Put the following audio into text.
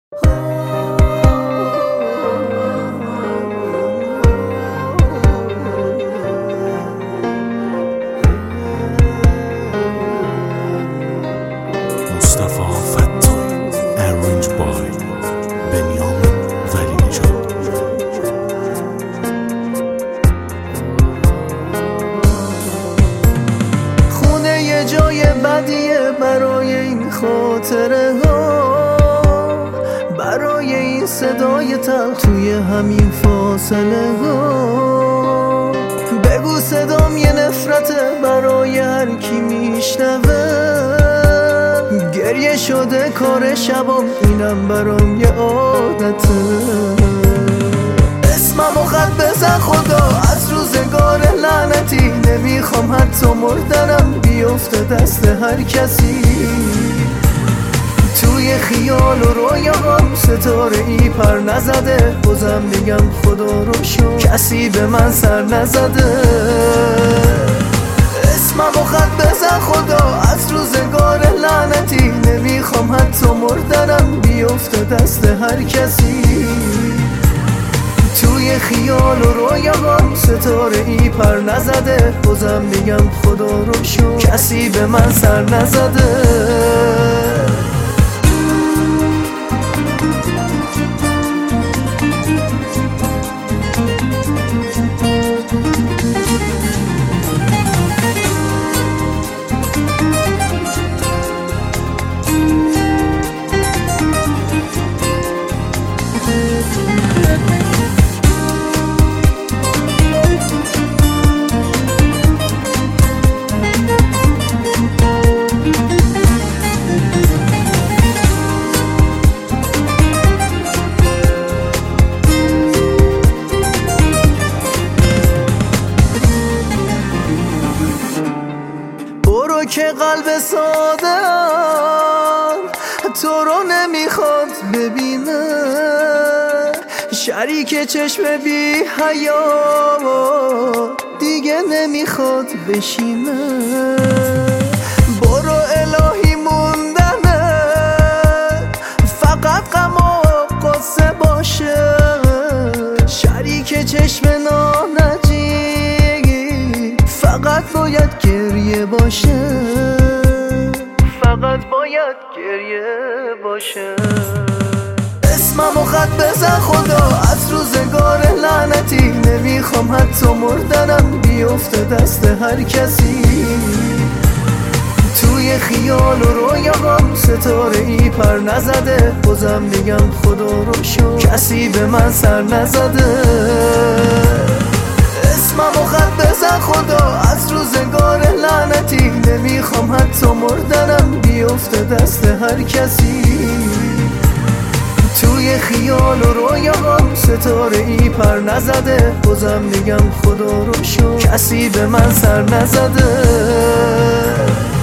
جای بدیه برای این خاطره ها، برای این صدای تلخ توی همین فاصله ها. بگو صدام یه نفرته برای هر کی میشنوه، گریه شده کار شبام، اینم برام یه عادته. اسممو خط بزن خدا از روزگار لعنتی، نمیخوام حتی مردنم بیفته دست هر کسی. توی خیال و رویاهام ستاره ای پر نزده، بازم میگم خدا رو شکر کسی به من سر نزده. اسممو خط بزن خدا از روزگار لعنتی، نمیخوام حتی مردنم بیفته دست هر کسی. توی خیال و رویاهام ستاره ای پر نزده، بازم میگم خدا رو شکر کسی به من سر نزده. که قلب ساده تو رو نمیخواد ببینه، شریک چشم بی حیا دیگه نمیخواد بشینه. برو الهی موندنه فقط غم و قصه باشه، شریک چشم نانجی فقط باید گریه باشه، فقط باید گریه باشه. اسممو خط بزن خدا از روزگار لعنتی، نمیخوام حتی مردنم بیفته دست هر کسی. توی خیال و رویاهام ستاره ای پر نزده، بازم میگم خدا رو شکر کسی به من سر نزده. اسممو خط بزن خدا از روزگار لعنتی، نمیخوام حتی مردنم بیفته دست هر کسی. توی خیال و رویاهام ستاره ای پر نزده، بازم میگم خدا رو شکر کسی به من سر نزده.